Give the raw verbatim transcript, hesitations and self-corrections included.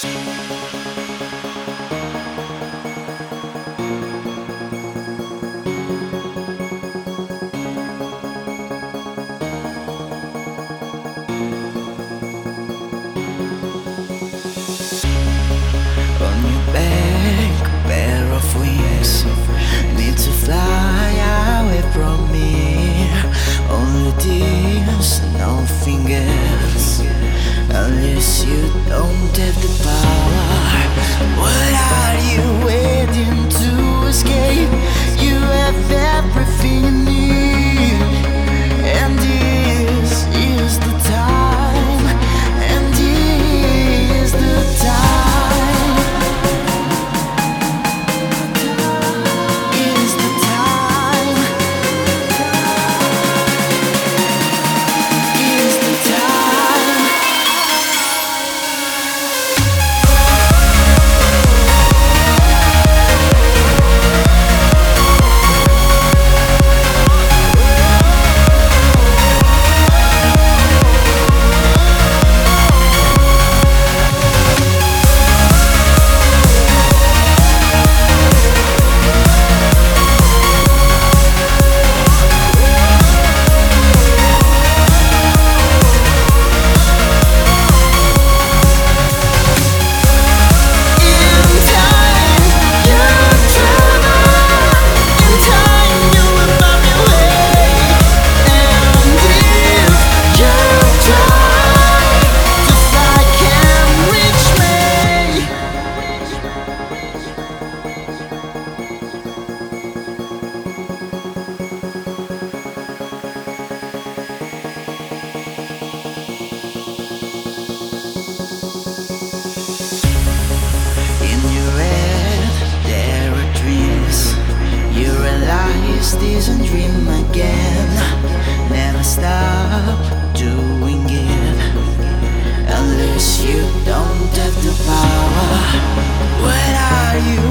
On your back, a pair of wings. Need to fly away from me. Only this and nothing else. Unless you don't have the power. What are you waiting to escape? You have everything you need. And this is the time. And this is the time. This and dream again. Never stop doing it. Unless you don't have the power. What are you